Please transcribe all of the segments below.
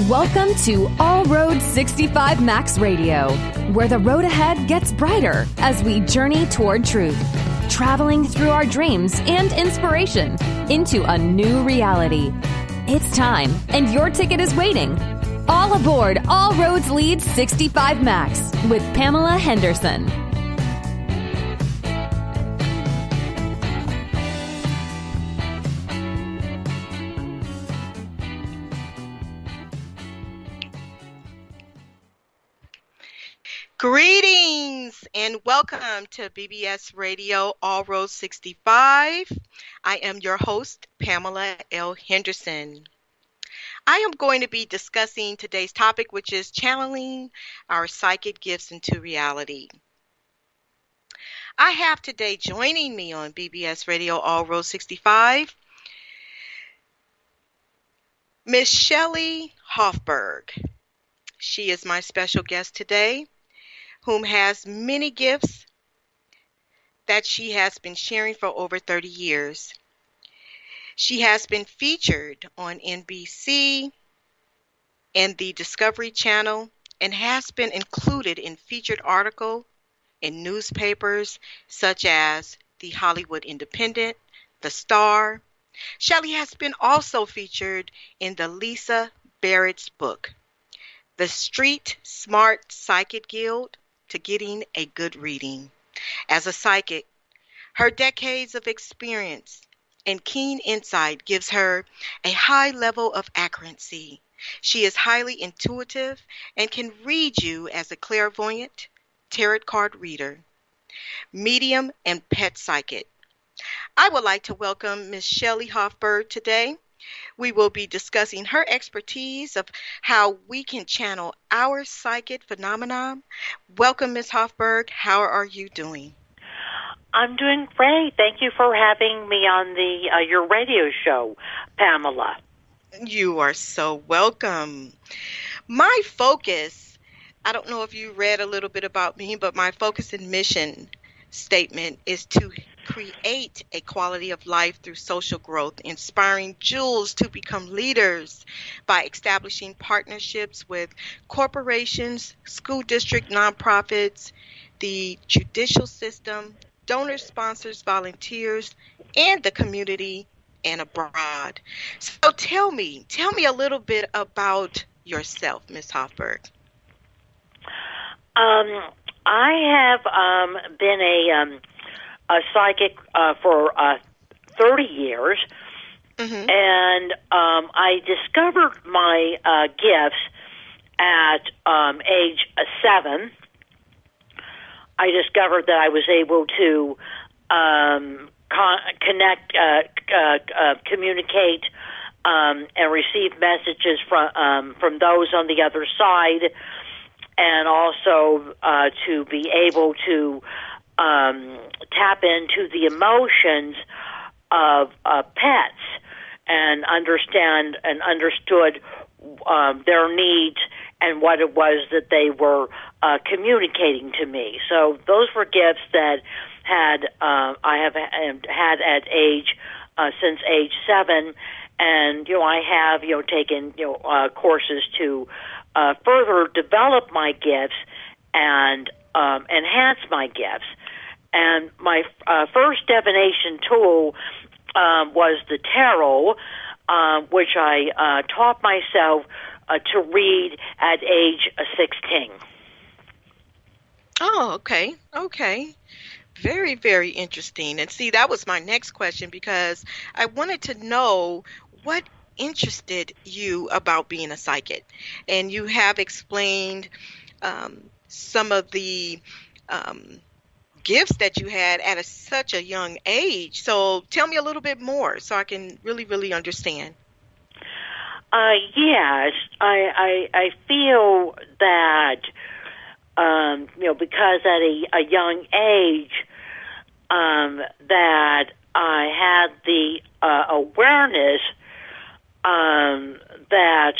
Welcome to All Road 65 Max Radio, where the road ahead gets brighter as we journey toward truth, traveling through our dreams and inspiration into a new reality. It's time, and your ticket is waiting. All aboard All Roads Lead 65 Max with Pamela Henderson. Greetings and welcome to BBS Radio All Road 65. I am your host, Pamela L. Henderson. I am going to be discussing today's topic, which is channeling our psychic gifts into reality. I have today joining me on BBS Radio All Road 65, Miss Shelley Hoffberg. She is my special guest today, whom has many gifts that she has been sharing for over 30 years. She has been featured on NBC and the Discovery Channel and has been included in featured articles in newspapers such as the Hollywood Independent, The Star. Shelley has been also featured in the Lisa Barrett's book, The Street Smart Psychic Guide to Getting a Good Reading. As a psychic, her decades of experience and keen insight gives her a high level of accuracy. She is highly intuitive and can read you as a clairvoyant, tarot card reader, medium, and pet psychic. I would like to welcome Ms. Shelley Hoffberg today. We will be discussing her expertise of how we can channel our psychic phenomenon. Welcome, Ms. Hoffberg. How are you doing? I'm doing great. Thank you for having me on your radio show, Pamela. You are so welcome. My focus, I don't know if you read a little bit about me, but my focus and mission statement is to create a quality of life through social growth, inspiring jewels to become leaders by establishing partnerships with corporations, school district nonprofits, the judicial system, donors, sponsors, volunteers, and the community and abroad. So tell me a little bit about yourself, Ms. Hoffberg. I have been a psychic for 30 years, and I discovered my gifts at age 7. I discovered that I was able to connect, communicate, and receive messages from those on the other side, and also to be able to tap into the emotions of pets and understand and understood their needs and what it was that they were communicating to me. So those were gifts that I have had at since age 7, and I have taken courses to further develop my gifts and enhance my gifts. And my first divination tool was the tarot, which I taught myself to read at age 16. Oh, okay. Very, very interesting. And see, that was my next question, because I wanted to know what interested you about being a psychic. And you have explained some of the gifts that you had at such a young age. So tell me a little bit more so I can really, really understand. Yes, I feel that, because at a young age, that I had the awareness that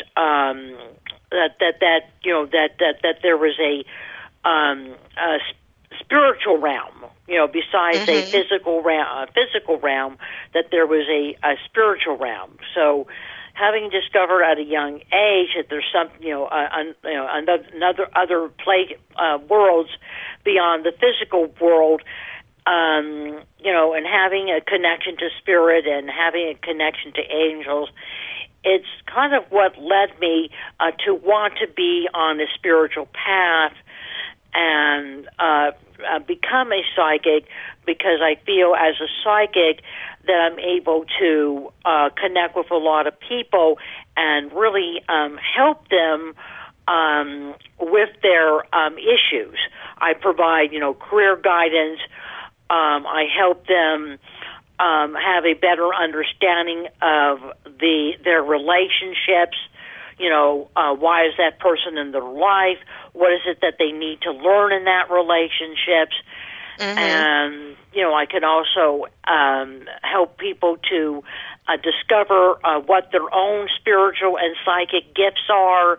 there was a spiritual realm, besides a physical realm, that there was a spiritual realm. So having discovered at a young age that there's some, another other worlds beyond the physical world, and having a connection to spirit and having a connection to angels, it's kind of what led me to want to be on a spiritual path and become a psychic, because I feel as a psychic that I'm able to connect with a lot of people and really help them with their issues. I provide, career guidance. I help them have a better understanding of their relationships. Why is that person in their life? What is it that they need to learn in that relationships? Mm-hmm. And, I can also help people to discover what their own spiritual and psychic gifts are.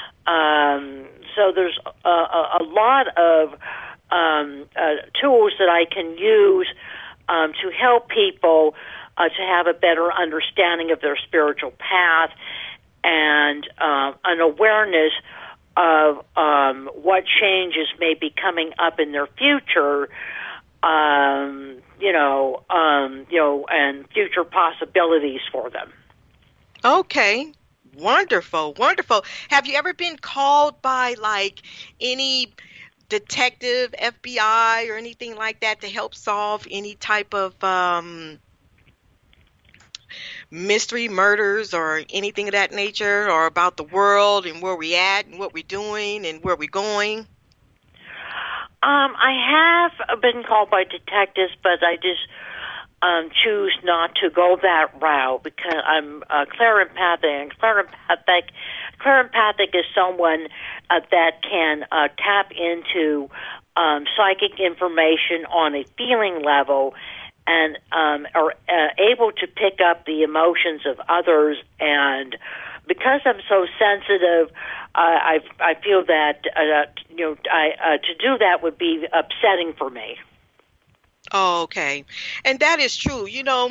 So there's a lot of tools that I can use to help people to have a better understanding of their spiritual path and an awareness of what changes may be coming up in their future, and future possibilities for them. Okay. Wonderful, wonderful. Have you ever been called by any detective, FBI, or anything like that to help solve any type of mystery murders or anything of that nature, or about the world and where we're at and what we're doing and where we're going? I have been called by detectives, but I just choose not to go that route because I'm clairempathic. And clairempathic is someone that can tap into psychic information on a feeling level and are able to pick up the emotions of others. And because I'm so sensitive, I feel that to do that would be upsetting for me. Oh, okay. And that is true.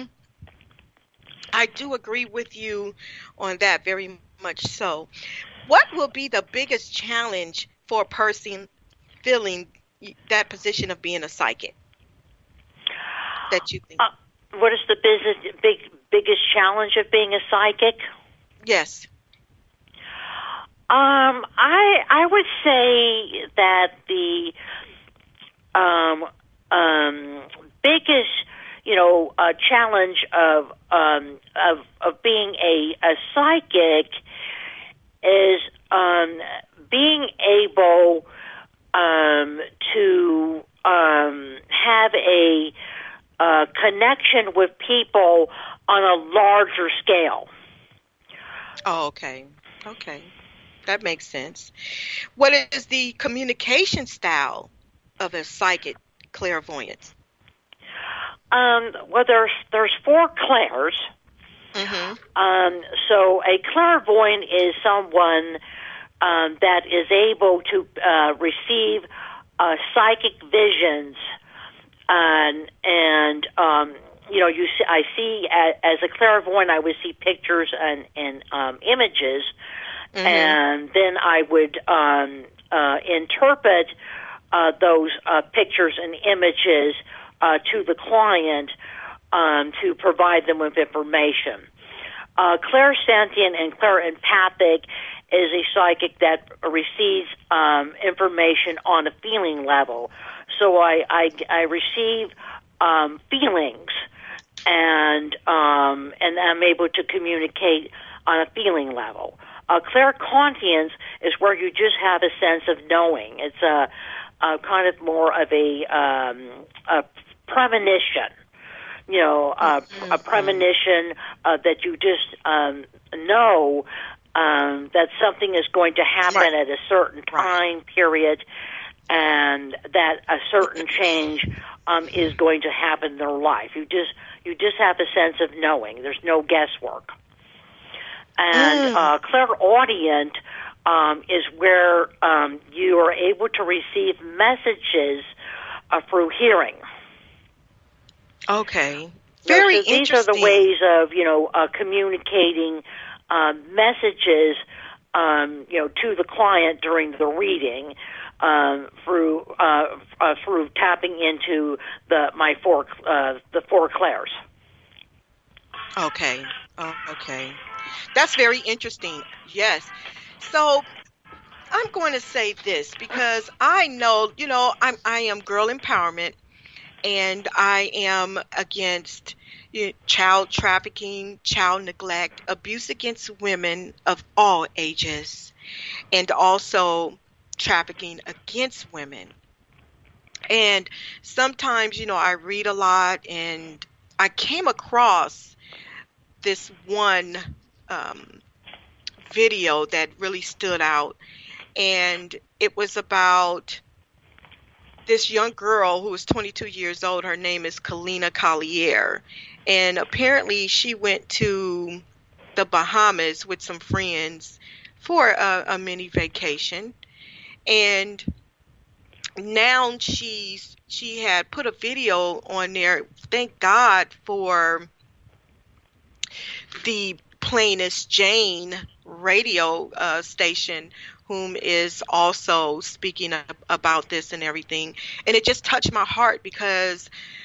I do agree with you on that, very much so. What will be the biggest challenge for a person filling that position of being a psychic that you think? What is the biggest challenge of being a psychic? Yes. I would say that the biggest challenge of being a psychic is being able to have a connection with people on a larger scale. Oh, okay. Okay. That makes sense. What is the communication style of a psychic clairvoyant? Well, there's 4 clairs. Mm-hmm. So a clairvoyant is someone that is able to receive psychic visions, I see as a clairvoyant, I would see pictures and images, mm-hmm. and then I would interpret those pictures and images to the client to provide them with information. Clairsentient and clairempathic is a psychic that receives information on a feeling level. So I receive feelings, and I'm able to communicate on a feeling level. Claircognizance is where you just have a sense of knowing. It's a kind of more of a premonition. A premonition that you just know that something is going to happen at a certain time period, and that a certain change is going to happen in their life. You just have a sense of knowing. There's no guesswork. And clairaudient is where you are able to receive messages through hearing. Okay. Very interesting. These are the ways of, communicating messages, to the client during the reading through tapping into the four clairs. Okay. Oh, okay. That's very interesting. Yes. So I'm going to say this because I know, I am girl empowerment, and I am against child trafficking, child neglect, abuse against women of all ages, and also trafficking against women. And sometimes, I read a lot, and I came across this one video that really stood out, and it was about this young girl who was 22 years old. Her name is Kalina Collier, and apparently she went to the Bahamas with some friends for a mini vacation, and now she had put a video on there. Thank God for the Plainest Jane radio station, whom is also speaking about this and everything. And it just touched my heart, because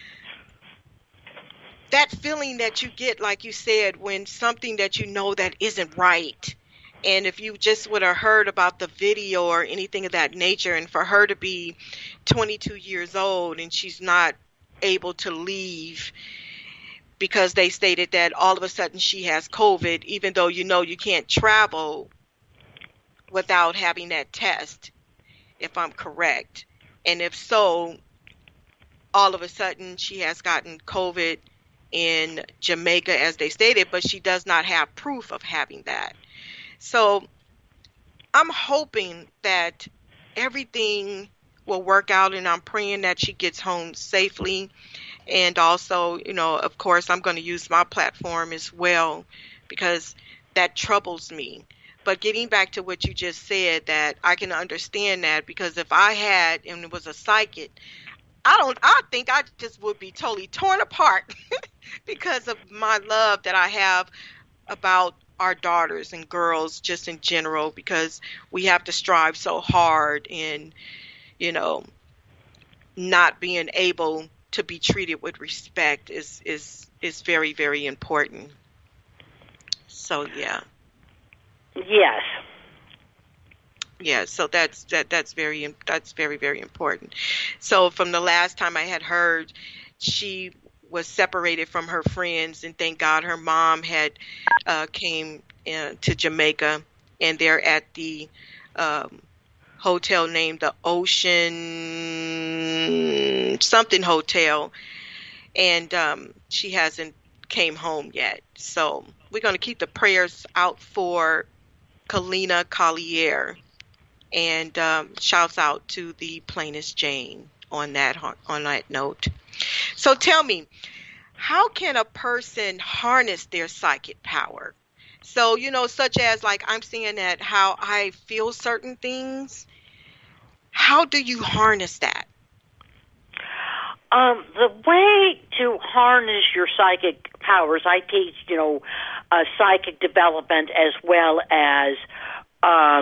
that feeling that you get, like you said, when something that you know that isn't right. And if you just would have heard about the video or anything of that nature, and for her to be 22 years old and she's not able to leave because they stated that all of a sudden she has COVID, even though you can't travel without having that test, if I'm correct. And if so, all of a sudden she has gotten COVID in Jamaica, as they stated, but she does not have proof of having that. So I'm hoping that everything will work out, and I'm praying that she gets home safely. And also, of course, I'm going to use my platform as well, because that troubles me. But getting back to what you just said, that I can understand that, because if I had and it was a psychic, I think I just would be totally torn apart because of my love that I have about our daughters and girls just in general, because we have to strive so hard in, not being able to be treated with respect is very, very important. So, yeah. Yes. Yeah, so that's very, very important. So from the last time I had heard, she was separated from her friends, and thank God her mom had came to Jamaica, and they're at the hotel named the Ocean something Hotel, and she hasn't came home yet. So we're going to keep the prayers out for Kalina Collier, and shouts out to the Plainest Jane on that note. So tell me, how can a person harness their psychic power? So, such as, like, I'm seeing that how I feel certain things. How do you harness that? The way to harness your psychic powers, I teach, psychic development as well as a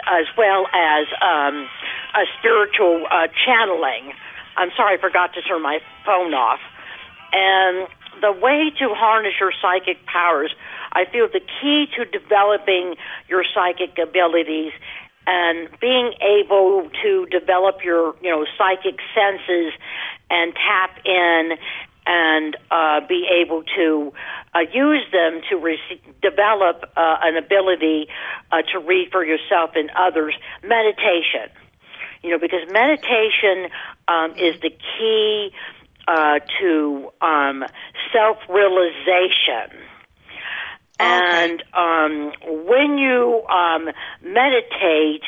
spiritual channeling. I'm sorry, I forgot to turn my phone off. And the way to harness your psychic powers, I feel the key to developing your psychic abilities and being able to develop your, psychic senses and tap in and be able to use them to develop an ability to read for yourself and others. Meditation, because meditation is the key to self-realization. Okay. And when you meditate,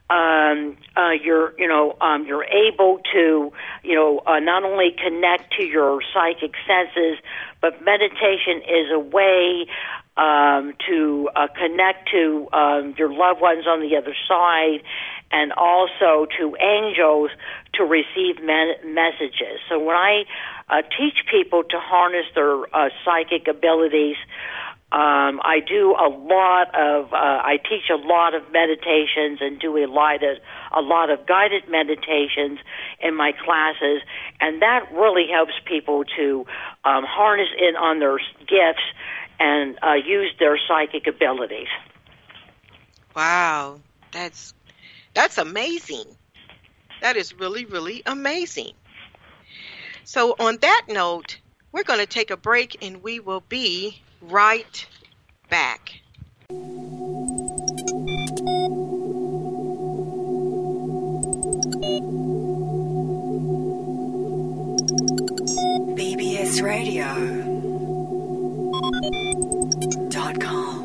you're able to not only connect to your psychic senses, but meditation is a way to connect to your loved ones on the other side, and also to angels to receive messages. So when I teach people to harness their psychic abilities, I do I teach a lot of meditations and do a lot of guided meditations in my classes, and that really helps people to harness in on their gifts and use their psychic abilities. Wow, that's amazing. That is really, really amazing. So on that note, we're going to take a break and we will be right back. bbsradio.com.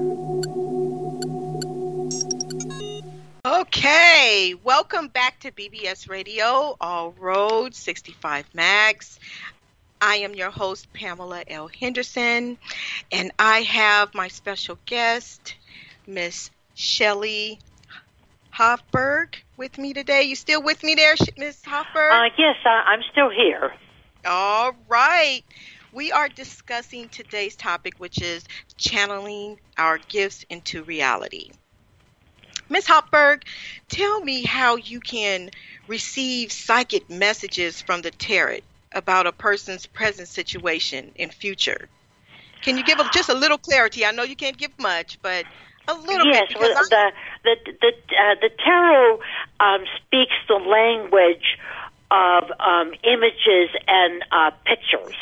Okay, welcome back to BBS Radio, All Road 65 Max. I am your host, Pamela L. Henderson, and I have my special guest, Miss Shelly Hoffberg, with me today. You still with me there, Miss Hoffberg? Yes, I'm still here. All right. We are discussing today's topic, which is channeling our gifts into reality. Ms. Hoffberg, tell me how you can receive psychic messages from the tarot about a person's present situation and future. Can you give just a little clarity? I know you can't give much, but a little bit. Yes, well, the tarot speaks the language of images and pictures.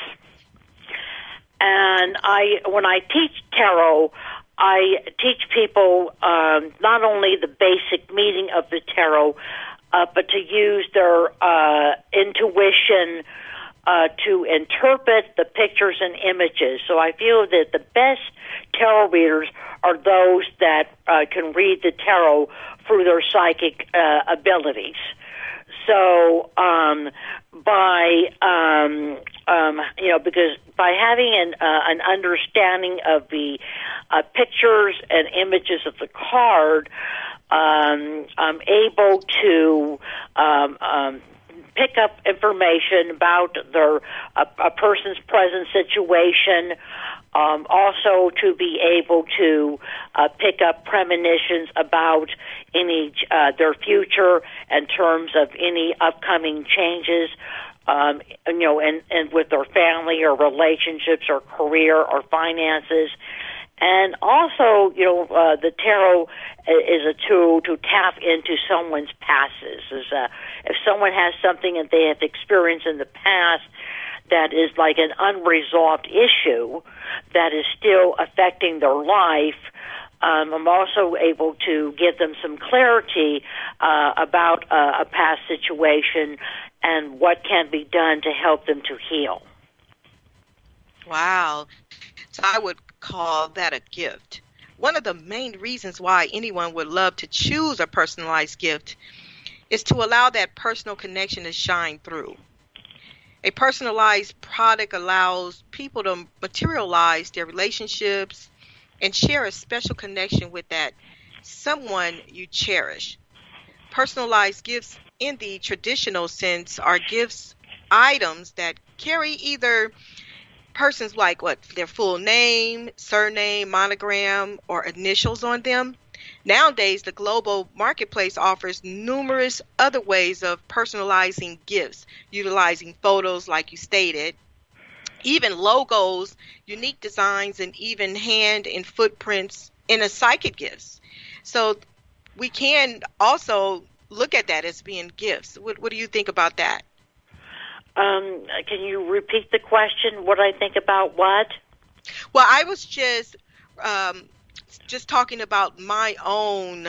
And when I teach tarot, I teach people not only the basic meaning of the tarot, but to use their intuition to interpret the pictures and images. So I feel that the best tarot readers are those that can read the tarot through their psychic abilities. So because by having an understanding of the pictures and images of the card, I'm able to pick up information about a person's present situation. Also to be able to pick up premonitions about their future in terms of any upcoming changes, and with their family or relationships or career or finances. And also, the tarot is a tool to tap into someone's past. If someone has something that they have experienced in the past that is like an unresolved issue that is still affecting their life, I'm also able to give them some clarity about a past situation and what can be done to help them to heal. Wow. So I would call that a gift. One of the main reasons why anyone would love to choose a personalized gift is to allow that personal connection to shine through. A personalized product allows people to materialize their relationships and share a special connection with that someone you cherish. Personalized gifts in the traditional sense are gifts, items that carry either person's their full name, surname, monogram, or initials on them. Nowadays, the global marketplace offers numerous other ways of personalizing gifts, utilizing photos like you stated, even logos, unique designs, and even hand and footprints in a psychic gifts. So we can also look at that as being gifts. What do you think about that? Can you repeat the question? What I think about what? Well, I was just talking about my own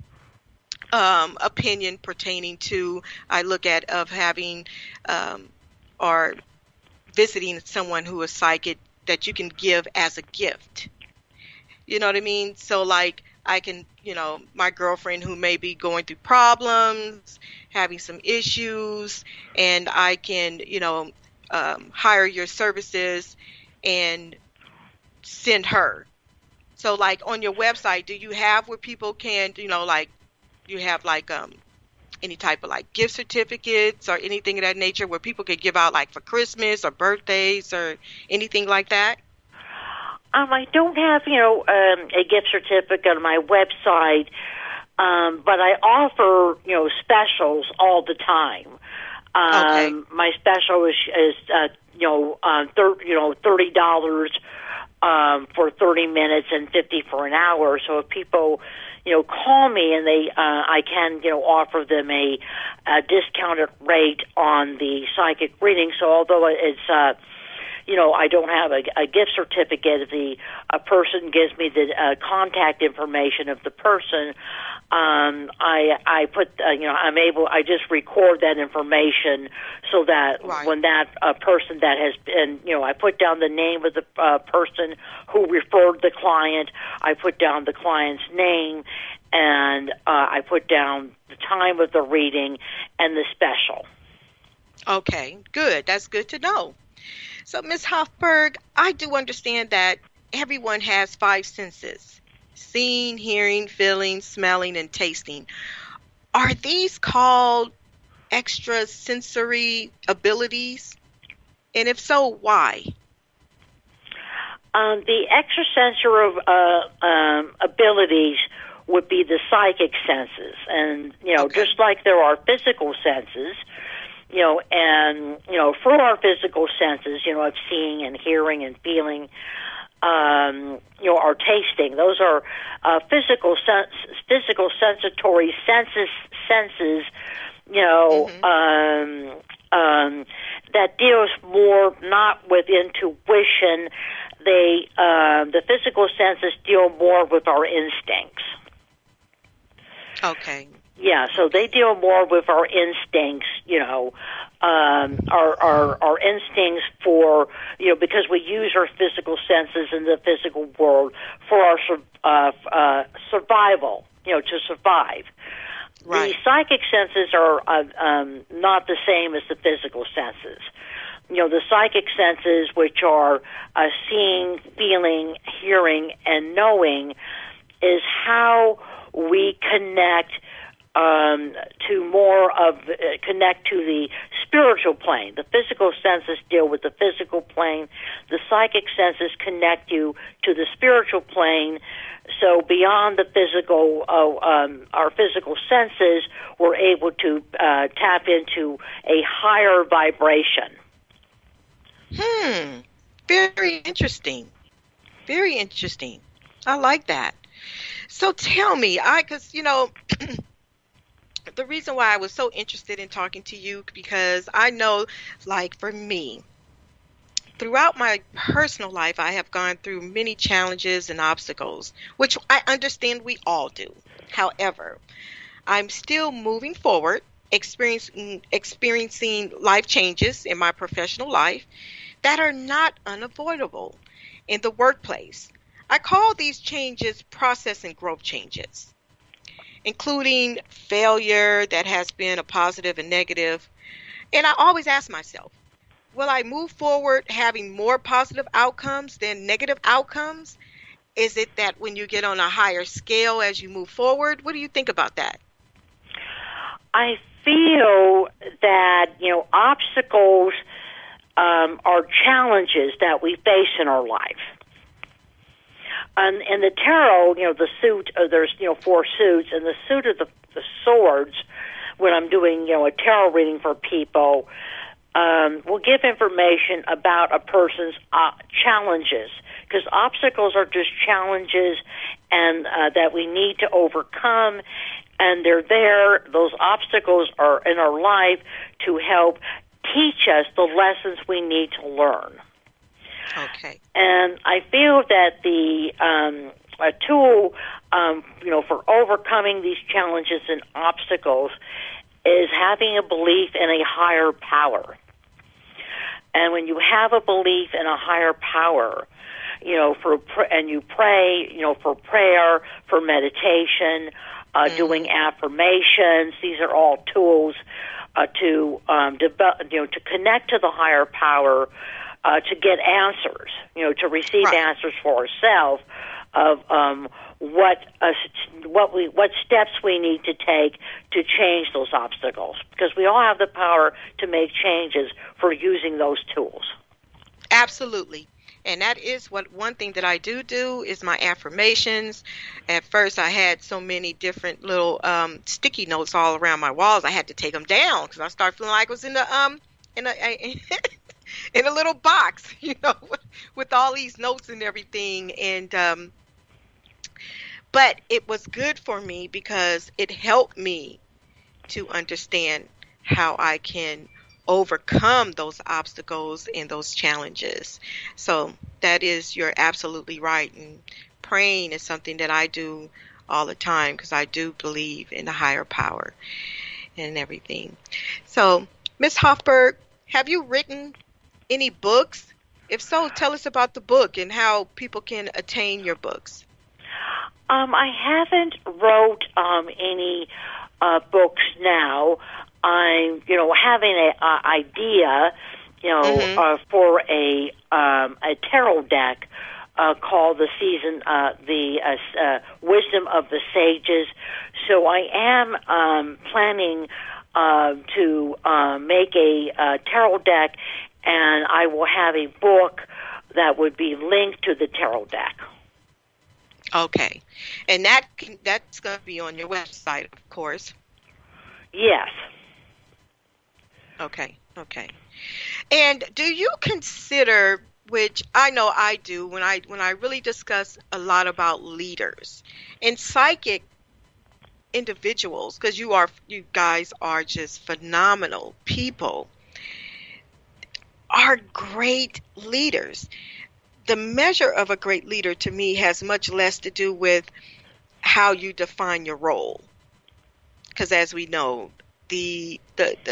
opinion pertaining to I look at of having or visiting someone who is psychic that you can give as a gift. You know what I mean? So like I can, my girlfriend who may be going through problems, having some issues, and I can, hire your services and send her. So like on your website, do you have where people can, you have any type of gift certificates or anything of that nature where people could give out for Christmas or birthdays or anything like that? I don't have, a gift certificate on my website, but I offer, specials all the time. Okay. My special is $30 for 30 minutes and 50 for an hour. So if people, call me and I can, offer them a discounted rate on the psychic reading. So although it's, I don't have a gift certificate, if a person gives me the contact information of the person, I put, I just record that information so that when that person that has been, I put down the name of the person who referred the client, I put down the client's name, and I put down the time of the reading and the special. Okay, good. That's good to know. So, Ms. Hoffberg, I do understand that everyone has 5 senses: seeing, hearing, feeling, smelling, and tasting. Are these called extrasensory abilities? And if so, why? The extrasensory abilities would be the psychic senses. And, just like there are physical senses, and, for our physical senses, of seeing and hearing and feeling, our tasting, those are physical sensatory senses, that deals more not with intuition. The physical senses deal more with our instincts. Okay. Yeah, so they deal more with our instincts, our instincts for, because we use our physical senses in the physical world for our survival, to survive. Right. The psychic senses are not the same as the physical senses. The psychic senses, which are seeing, feeling, hearing, and knowing, is how we connect connect to the spiritual plane. The physical senses deal with the physical plane. The psychic senses connect you to the spiritual plane. So beyond the physical, our physical senses, we're able to tap into a higher vibration. Very interesting. Very interesting. I like that. So tell me, because, the reason why I was so interested in talking to you, because I know, like for me, throughout my personal life, I have gone through many challenges and obstacles, which I understand we all do. However, I'm still moving forward, experiencing life changes in my professional life that are not unavoidable in the workplace. I call these changes process and growth changes, including failure that has been a positive and negative. And I always ask myself, will I move forward having more positive outcomes than negative outcomes? Is it that when you get on a higher scale as you move forward? What do you think about that? I feel that, obstacles are challenges that we face in our life. And in the tarot, the suit, there's, 4 suits, and the suit of the swords, when I'm doing, a tarot reading for people, will give information about a person's challenges, because obstacles are just challenges and that we need to overcome, and they're there. Those obstacles are in our life to help teach us the lessons we need to learn. Okay. And I feel that the a tool, for overcoming these challenges and obstacles is having a belief in a higher power. And when you have a belief in a higher power, and you pray, for prayer, for meditation, doing affirmations, these are all tools to connect to the higher power, to get answers, to receive answers for ourselves of what steps we need to take to change those obstacles, because we all have the power to make changes for using those tools. Absolutely. And that is what one thing that I do is my affirmations. At first, I had so many different little sticky notes all around my walls. I had to take them down because I started feeling like I was in a in a little box, with all these notes and everything. And but it was good for me because it helped me to understand how I can overcome those obstacles and those challenges. So you're absolutely right. And praying is something that I do all the time because I do believe in the higher power and everything. So, Ms. Hoffberg, have you written any books? If so, tell us about the book and how people can attain your books. I haven't wrote any books now. I'm, having an idea, for a tarot deck called the Wisdom of the Sages. So I am planning to make a tarot deck, and I will have a book that would be linked to the tarot deck. Okay. And that's going to be on your website, of course. Yes. Okay. And do you consider, which I know I do when I really discuss a lot about leaders and psychic individuals, because you guys are just phenomenal people, are great leaders. The measure of a great leader to me has much less to do with how you define your role, because as we know, the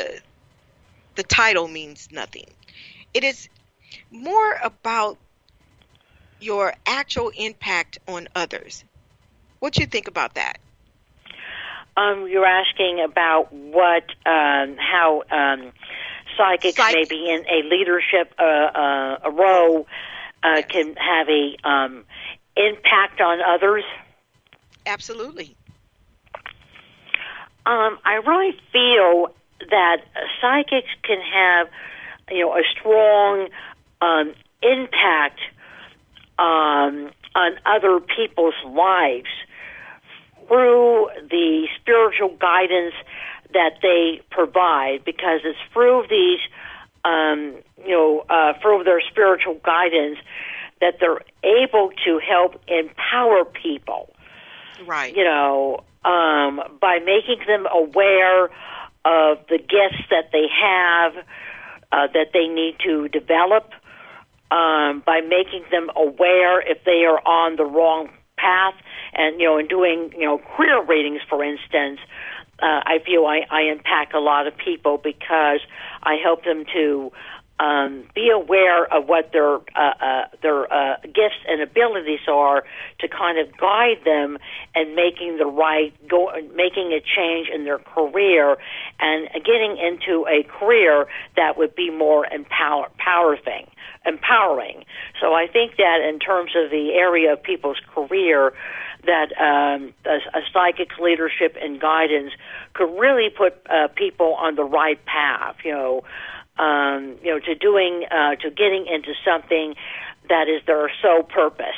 title means nothing. It is more about your actual impact on others. What do you think about that? You're asking about how psychics maybe in a leadership a role can have a impact on others. Absolutely. I really feel that psychics can have, a strong impact on other people's lives through the spiritual guidance that they provide, because it's through these, through their spiritual guidance that they're able to help empower people. Right. By making them aware of the gifts that they have, that they need to develop, by making them aware if they are on the wrong path, and in doing career readings, for instance, I feel I impact a lot of people because I help them to be aware of what their gifts and abilities are, to kind of guide them and making a change in their career and getting into a career that would be more empowering. So I think that in terms of the area of people's career, that a psychic's leadership and guidance could really put people on the right path, to getting into something that is their sole purpose.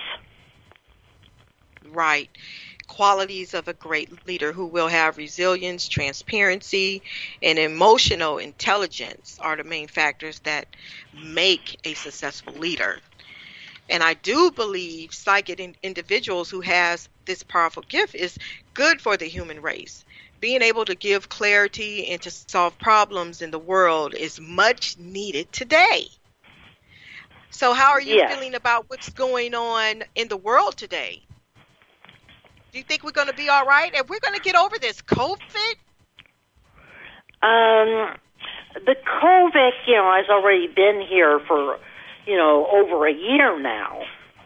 Right. Qualities of a great leader who will have resilience, transparency, and emotional intelligence are the main factors that make a successful leader. And I do believe psychic individuals who has this powerful gift is good for the human race. Being able to give clarity and to solve problems in the world is much needed today. So how are you feeling about what's going on in the world today? Do you think we're going to be all right? And we're going to get over this COVID? The COVID, has already been here for, over a year now.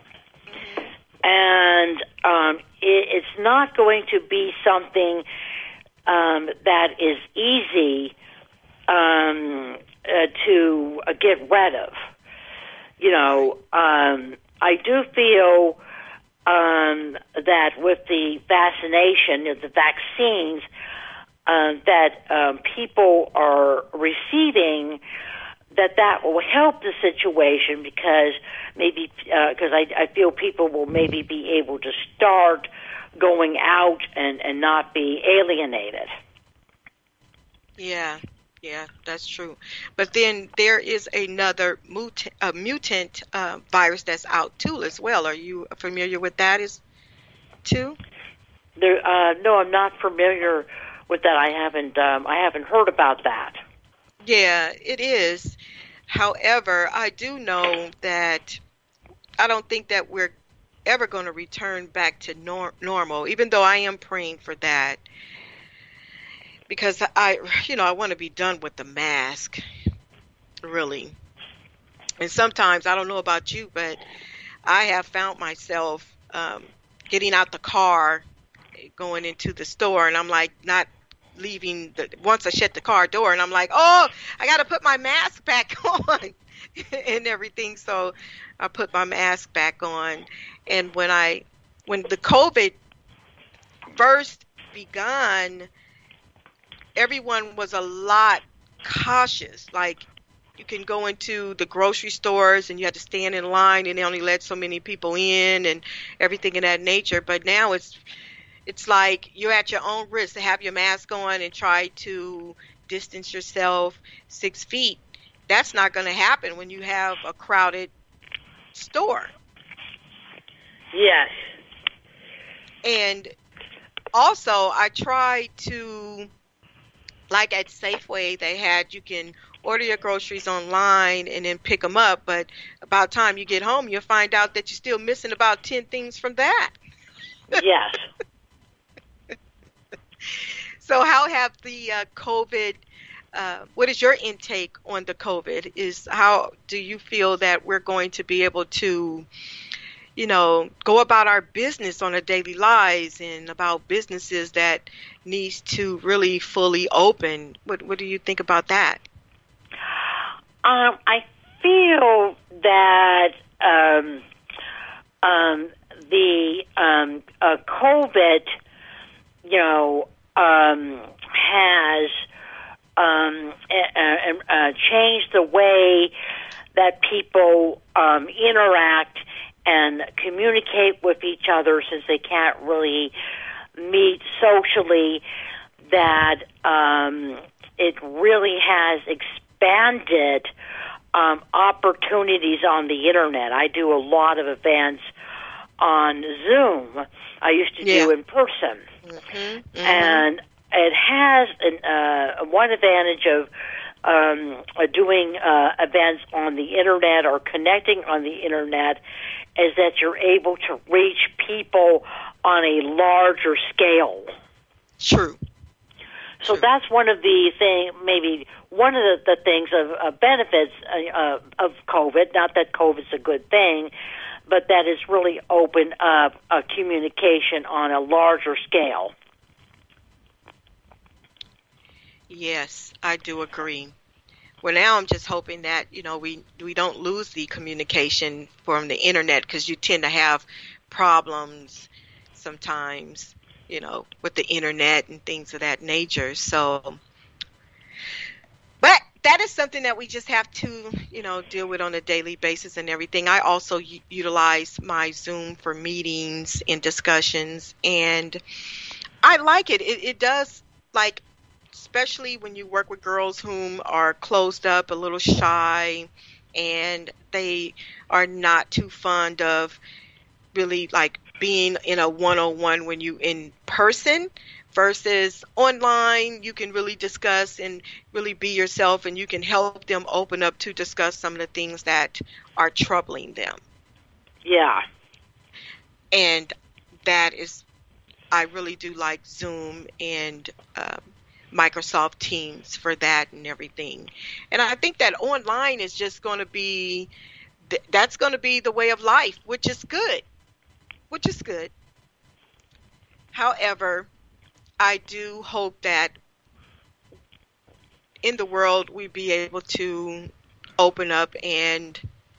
And it's not going to be something that is easy to get rid of. I do feel that with the vaccination, the vaccines, that people are receiving, that will help the situation, because maybe I feel people will maybe be able to start going out and not be alienated. Yeah, that's true. But then there is another mutant virus that's out too as well. Are you familiar with that too? No, I'm not familiar with that. I haven't heard about that. Yeah, it is. However, I do know that I don't think that we're ever going to return back to normal, even though I am praying for that, because I want to be done with the mask, really. And sometimes, I don't know about you, but I have found myself getting out the car, going into the store, and I'm like not leaving once I shut the car door, and I'm like, oh, I got to put my mask back on and everything. So I put my mask back on. And when the COVID first begun, everyone was a lot cautious. Like, you can go into the grocery stores and you had to stand in line, and they only let so many people in and everything of that nature. But now it's like you're at your own risk to have your mask on and try to distance yourself 6 feet. That's not going to happen when you have a crowded store. Yes. And also, I try to, like at Safeway, you can order your groceries online and then pick them up. But about the time you get home, you'll find out that you're still missing about 10 things from that. Yes. So how have the COVID, what is your intake on the COVID? How do you feel that we're going to be able to, go about our business on our daily lives, and about businesses that needs to really fully open? What do you think about that? I feel that the COVID, has changed the way that people interact and communicate with each other, since they can't really meet socially. That it really has expanded opportunities on the internet. I do a lot of events on Zoom. I used to do in person. Mm-hmm, mm-hmm. And it has one advantage of doing events on the internet or connecting on the internet, is that you're able to reach people on a larger scale. True. So that's one of the maybe one of the things of benefits of COVID. Not that COVID's a good thing, but that it's really opened up a communication on a larger scale. Yes, I do agree. Well, now I'm just hoping that, we don't lose the communication from the internet, because you tend to have problems sometimes, with the internet and things of that nature. So, but that is something that we just have to, deal with on a daily basis and everything. I also utilize my Zoom for meetings and discussions, and I like it. It does, like, especially when you work with girls whom are closed up, a little shy, and they are not too fond of really like being in a one-on-one when you in person, versus online. You can really discuss and really be yourself, and you can help them open up to discuss some of the things that are troubling them. Yeah. And that is, I really do like Zoom and Microsoft Teams for that and everything. And I think that online is just going to be, that's going to be the way of life, which is good. However, I do hope that in the world we be able to open up and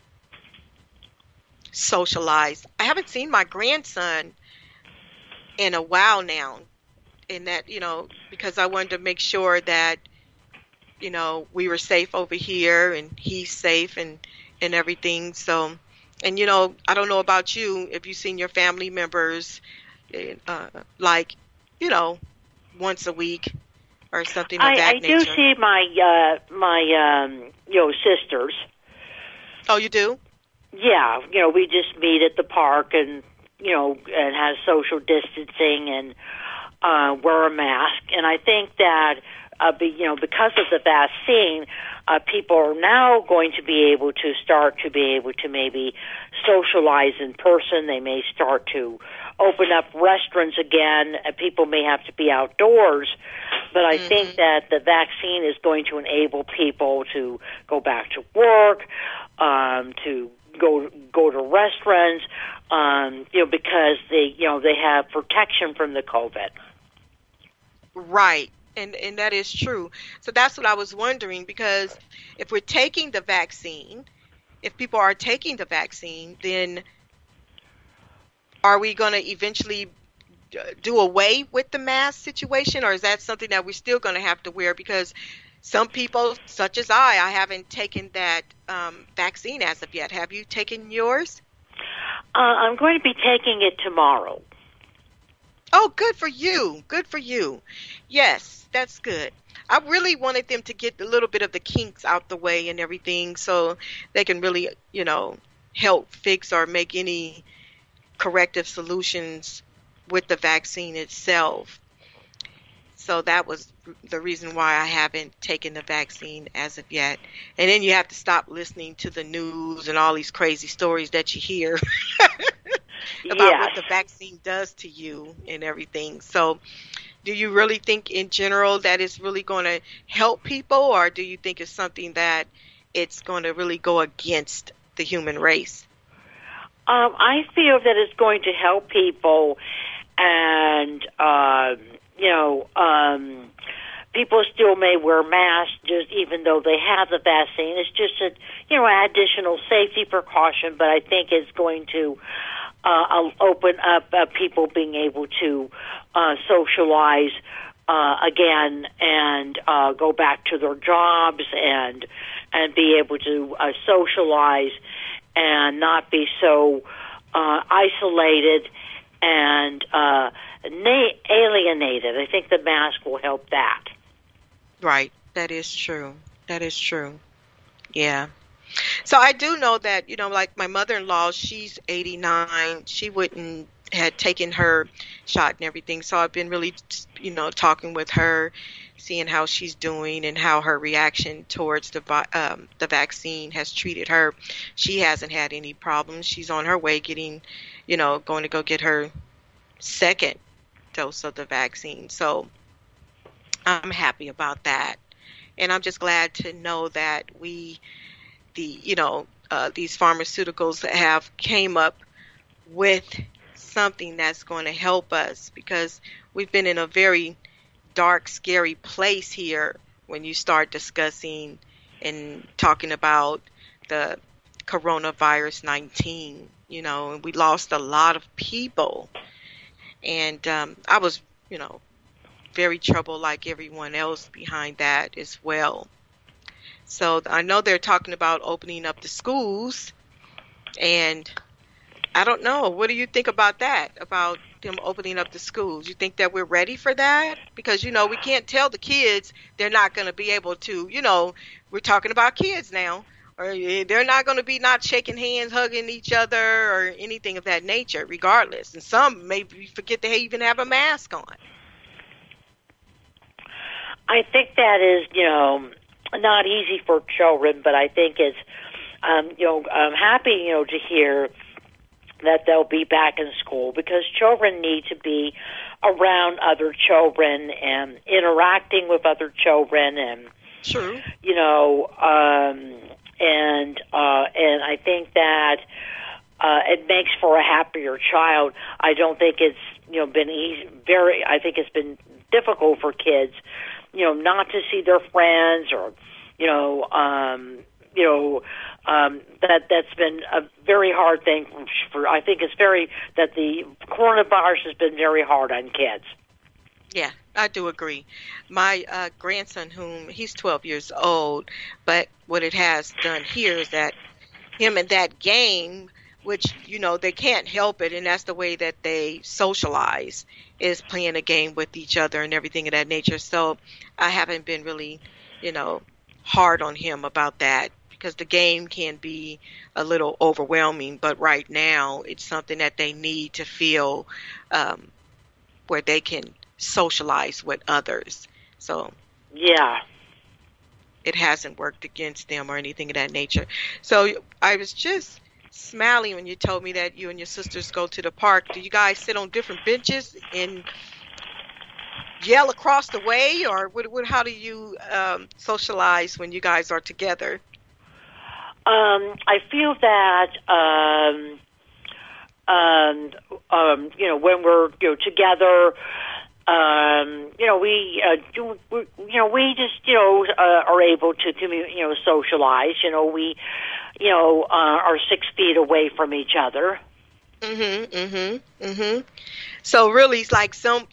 socialize. I haven't seen my grandson in a while now, and that, because I wanted to make sure that, we were safe over here and he's safe and everything. So, and I don't know about you, if you've seen your family members, like, once a week or something of that nature. I do see my sisters. Oh, you do? Yeah, we just meet at the park and and have social distancing and wear a mask. And I think that because of the vaccine, people are now going to be able to maybe socialize in person. They may start to open up restaurants again. People may have to be outdoors, but I think that the vaccine is going to enable people to go back to work, to go to restaurants, because they have protection from the COVID. Right. And that is true. So that's what I was wondering, because if we're taking the vaccine, if people are taking the vaccine, then are we going to eventually do away with the mask situation, or is that something that we're still going to have to wear? Because some people, such as I haven't taken that vaccine as of yet. Have you taken yours? I'm going to be taking it tomorrow. Oh, good for you. Good for you. Yes, that's good. I really wanted them to get a little bit of the kinks out the way and everything, so they can really, help fix or make any corrective solutions with the vaccine itself. So that was the reason why I haven't taken the vaccine as of yet. And then you have to stop listening to the news and all these crazy stories that you hear about what the vaccine does to you and everything. So do you really think in general that it's really going to help people, or do you think it's something that it's going to really go against the human race? I feel that it's going to help people, and people still may wear masks just even though they have the vaccine. It's just an additional safety precaution, but I think it's going to open up people being able to socialize again and go back to their jobs and be able to socialize and not be so isolated and alienated. I think the mask will help that. Right. That is true. That is true. Yeah. So I do know that, like my mother-in-law, she's 89. She had taken her shot and everything. So I've been really, talking with her, seeing how she's doing and how her reaction towards the vaccine has treated her. She hasn't had any problems. She's on her way getting, going to go get her second dose of the vaccine. So I'm happy about that. And I'm just glad to know that these pharmaceuticals have came up with something that's going to help us, because we've been in a very dark, scary place here when you start discussing and talking about the coronavirus 19, and we lost a lot of people. And I was, very troubled like everyone else behind that as well. So I know they're talking about opening up the schools, and I don't know. What do you think about that, about them opening up the schools? You think that we're ready for that? Because, we can't tell the kids they're not going to be able to, we're talking about kids now, or they're not going to be not shaking hands, hugging each other, or anything of that nature, regardless. And some maybe forget they even have a mask on. I think that is, not easy for children, but I think it's, I'm happy, to hear that they'll be back in school, because children need to be around other children and interacting with other children, and true, and I think that it makes for a happier child. I don't think it's been easy. I think it's been difficult for kids, not to see their friends, or that's been a very hard thing for. I think it's that the coronavirus has been very hard on kids. Yeah, I do agree. My grandson, whom he's 12 years old, but what it has done here is that him and that game, which, they can't help it, and that's the way that they socialize, is playing a game with each other and everything of that nature. So I haven't been really, hard on him about that, because the game can be a little overwhelming, but right now it's something that they need to feel where they can socialize with others. So Yeah. it hasn't worked against them or anything of that nature. So I was just smiling when you told me that you and your sisters go to the park. Do you guys sit on different benches and yell across the way, or how do you socialize when you guys are together? I feel that when we're together, we just are able to socialize. We are 6 feet away from each other. So really, it's like some.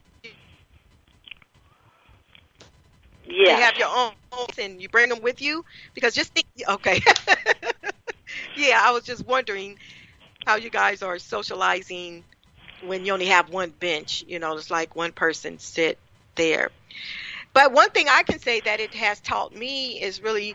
Yeah. You have your own and you bring them with you, because just think. Okay. Yeah, I was just wondering how you guys are socializing when you only have one bench. It's like one person sit there. But one thing I can say that it has taught me is really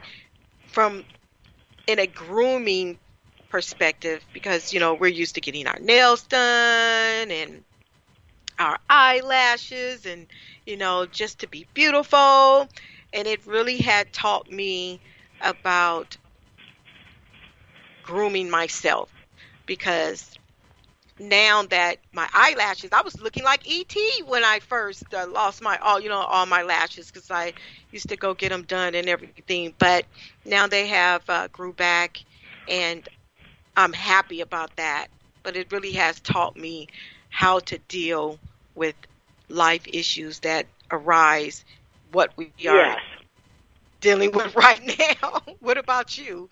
in a grooming perspective, because we're used to getting our nails done and our eyelashes and just to be beautiful, and it really had taught me about grooming myself, because now that my eyelashes, I was looking like E.T. when I first lost all my lashes, because I used to go get them done and everything. But now they have grew back, and I'm happy about that. But it really has taught me how to deal with life issues that arise, what we are dealing with right now. What about you?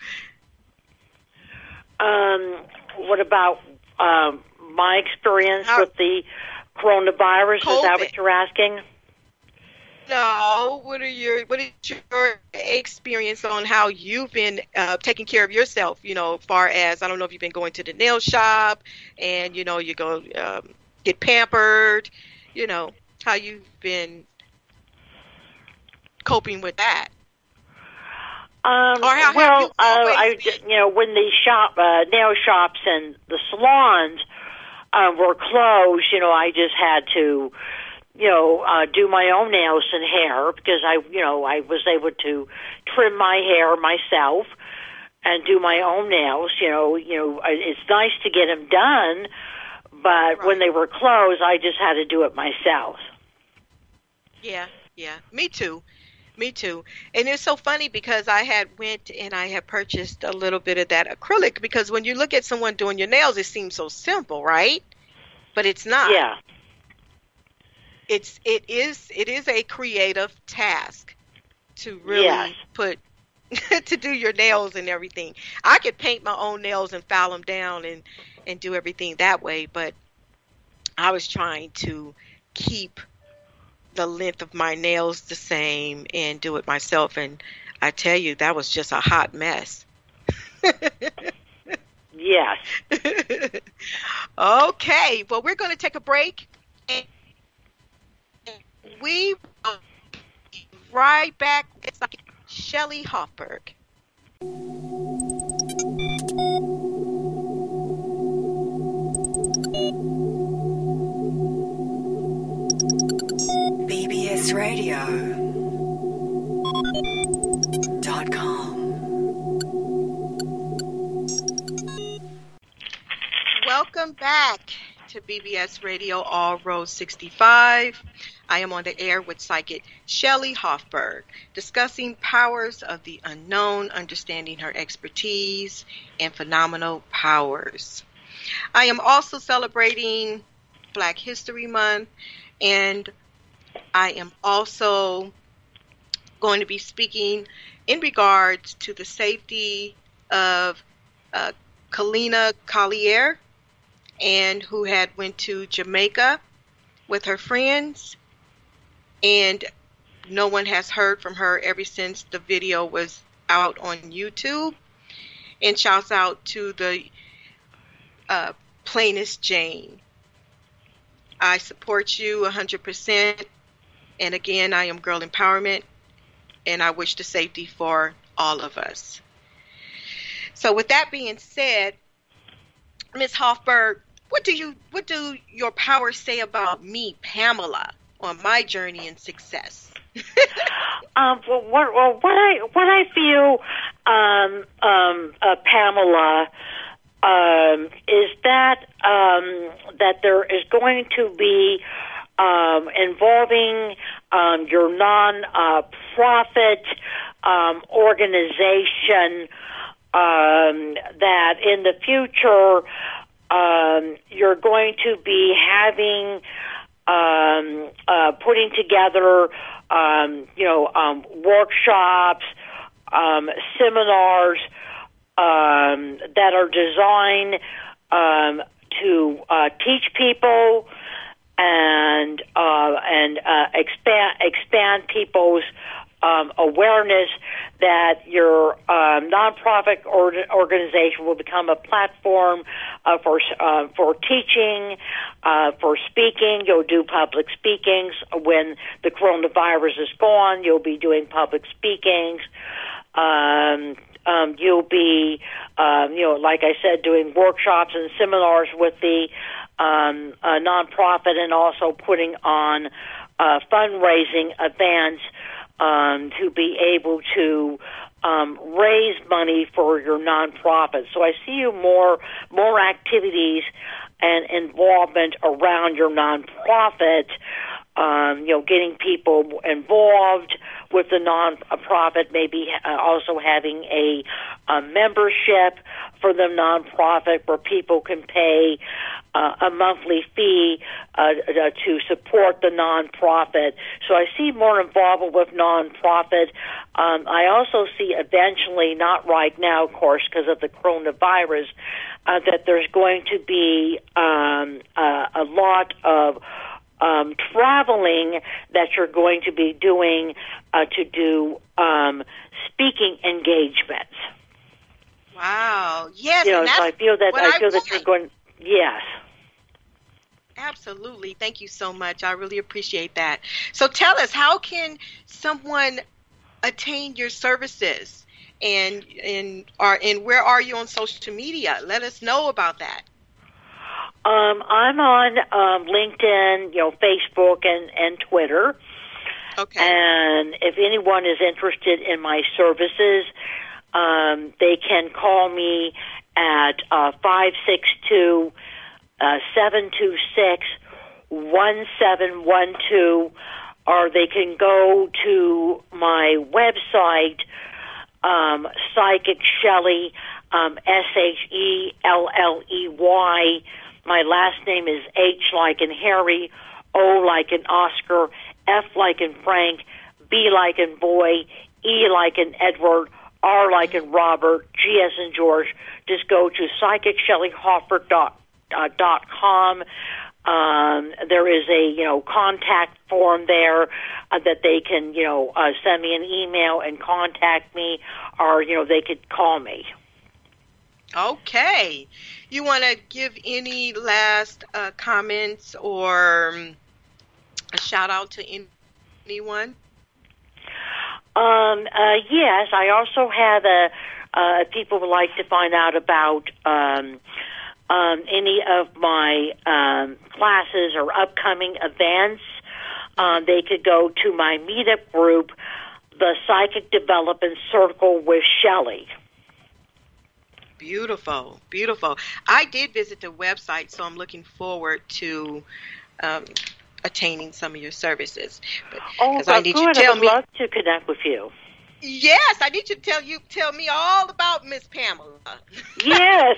What about my experience with the coronavirus? COVID. Is that what you're asking? No. What is your experience on how you've been taking care of yourself? Far as, I don't know if you've been going to the nail shop and you go get pampered. How you've been coping with that. When the nail shops and the salons were closed, I just had to, do my own nails and hair, because I was able to trim my hair myself and do my own nails. It's nice to get them done, but when they were closed, I just had to do it myself. Yeah, me too. And it's so funny, because I had purchased a little bit of that acrylic, because when you look at someone doing your nails, it seems so simple, right? But it's not. Yeah. It is a creative task to really to do your nails and everything. I could paint my own nails and file them down and do everything that way, but I was trying to keep the length of my nails the same and do it myself, and I tell you, that was just a hot mess. Yes. Okay, well, we're going to take a break, and we will be right back. It's like Shelley Hoffberg. BBSradio.com. Welcome back to BBS Radio All Road 65. I am on the air with psychic Shelley Hoffberg, discussing powers of the unknown, understanding her expertise and phenomenal powers. I am also celebrating Black History Month, and I am also going to be speaking in regards to the safety of Kalina Collier, and who had went to Jamaica with her friends, and no one has heard from her ever since the video was out on YouTube. And shouts out to the plainest Jane. I support you 100%. And again, I am Girl Empowerment, and I wish the safety for all of us. So with that being said, Ms. Hoffberg, what do your powers say about me, Pamela, on my journey in success? What I feel, Pamela, is that there is going to be involving your non-profit organization, that in the future you're going to be having putting together workshops, seminars that are designed to teach people and expand people's awareness that your nonprofit organization will become a platform for teaching, for speaking. You'll do public speakings when the coronavirus is gone. You'll be doing public speakings. You'll be, like I said, doing workshops and seminars with the nonprofit, and also putting on fundraising events to be able to raise money for your nonprofit. So I see you more activities and involvement around your nonprofit. Getting people involved with the nonprofit, maybe also having a membership for the nonprofit where people can pay a monthly fee to support the nonprofit. So I see more involvement with nonprofit. I also see eventually, not right now, of course, because of the coronavirus, that there's going to be a lot of traveling that you're going to be doing to do speaking engagements. Wow! Yes, so I feel that you're going. Yes. Absolutely. Thank you so much. I really appreciate that. So tell us, how can someone attain your services, and where are you on social media? Let us know about that. I'm on LinkedIn, Facebook, and Twitter. Okay. And if anyone is interested in my services, they can call me at 562-726-1712, or they can go to my website, Psychic Shelley, Shelley. My last name is H like in Harry, O like in Oscar, F like in Frank, B like in boy, E like in Edward, R like in Robert, G as in George. Just go to psychicshellyhoffberg.com. There is a contact form there that they can send me an email and contact me, or they could call me. Okay. You want to give any last comments or a shout out to anyone? Yes, I also have people would like to find out about any of my classes or upcoming events. They could go to my meetup group, the Psychic Development Circle with Shelley. Beautiful, beautiful. I did visit the website, so I'm looking forward to attaining some of your services. I need you to tell me. I'd love to connect with you. Yes, I need you to tell me all about Miss Pamela. Yes.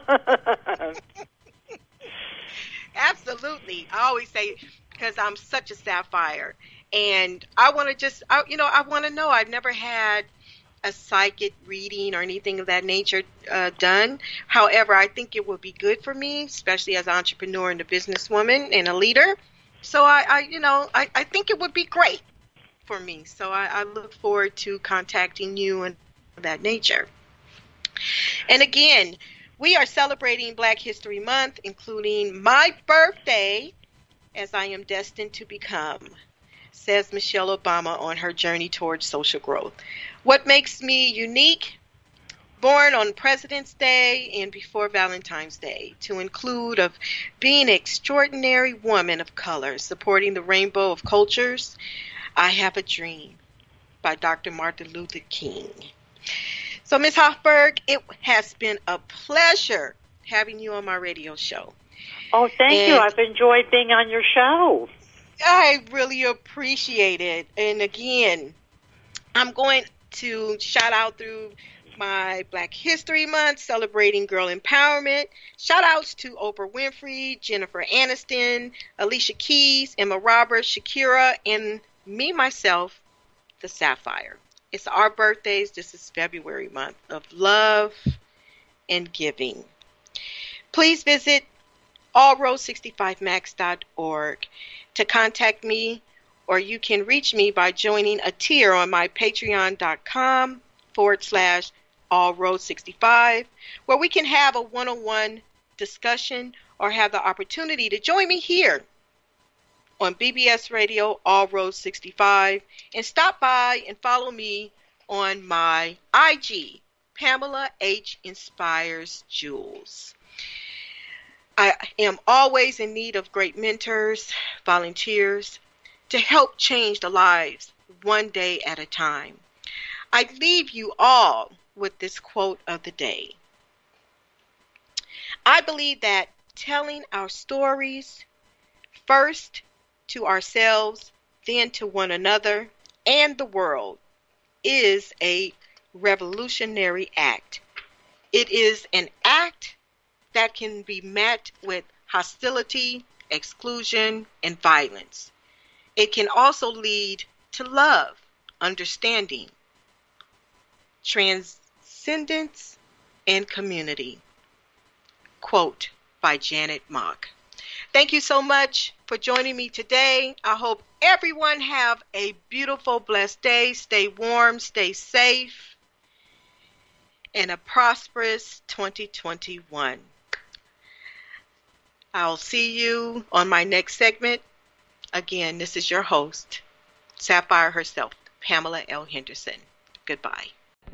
Absolutely. I always say, because I'm such a sapphire, and I want to I want to know. I've never had a psychic reading or anything of that nature done. However, I think it would be good for me, especially as an entrepreneur and a businesswoman and a leader, So I think it would be great for me. So I look forward to contacting you and that nature. And again, we are celebrating Black History Month, including my birthday, as I am destined to become, says Michelle Obama on her journey towards social growth. What makes me unique? Born on President's Day and before Valentine's Day, to include of being an extraordinary woman of color, supporting the rainbow of cultures. I Have a Dream by Dr. Martin Luther King. So, Ms. Hoffberg, it has been a pleasure having you on my radio show. Oh, thank you. I've enjoyed being on your show. I really appreciate it. And again, I'm going to shout out through my Black History Month, celebrating girl empowerment. Shout outs to Oprah Winfrey, Jennifer Aniston, Alicia Keys, Emma Roberts, Shakira, and me, myself, the Sapphire. It's our birthdays. This is February month of love and giving. Please visit allroad65max.org to contact me, or you can reach me by joining a tier on my patreon.com/allroad65, where we can have a one-on-one discussion or have the opportunity to join me here on BBS Radio, All Road 65, and stop by and follow me on my IG, Pamela H. Inspires Jules. I am always in need of great mentors, volunteers, to help change the lives one day at a time. I leave you all with this quote of the day. I believe that telling our stories, first to ourselves, then to one another and the world, is a revolutionary act. It is an act that can be met with hostility, exclusion, and violence. It can also lead to love, understanding, transcendence, and community. Quote by Janet Mock. Thank you so much for joining me today. I hope everyone have a beautiful, blessed day. Stay warm, stay safe, and a prosperous 2021. I'll see you on my next segment. Again, this is your host, Sapphire herself, Pamela L. Henderson. Goodbye.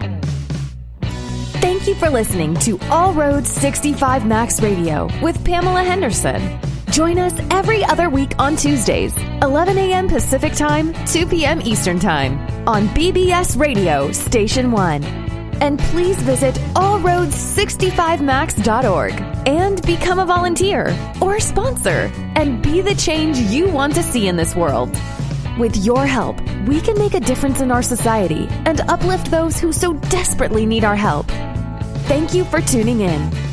Thank you for listening to All Roads 65 Max Radio with Pamela Henderson. Join us every other week on Tuesdays, 11 a.m. Pacific Time, 2 p.m. Eastern Time on BBS Radio Station 1. And please visit allroads65max.org and become a volunteer or sponsor and be the change you want to see in this world. With your help, we can make a difference in our society and uplift those who so desperately need our help. Thank you for tuning in.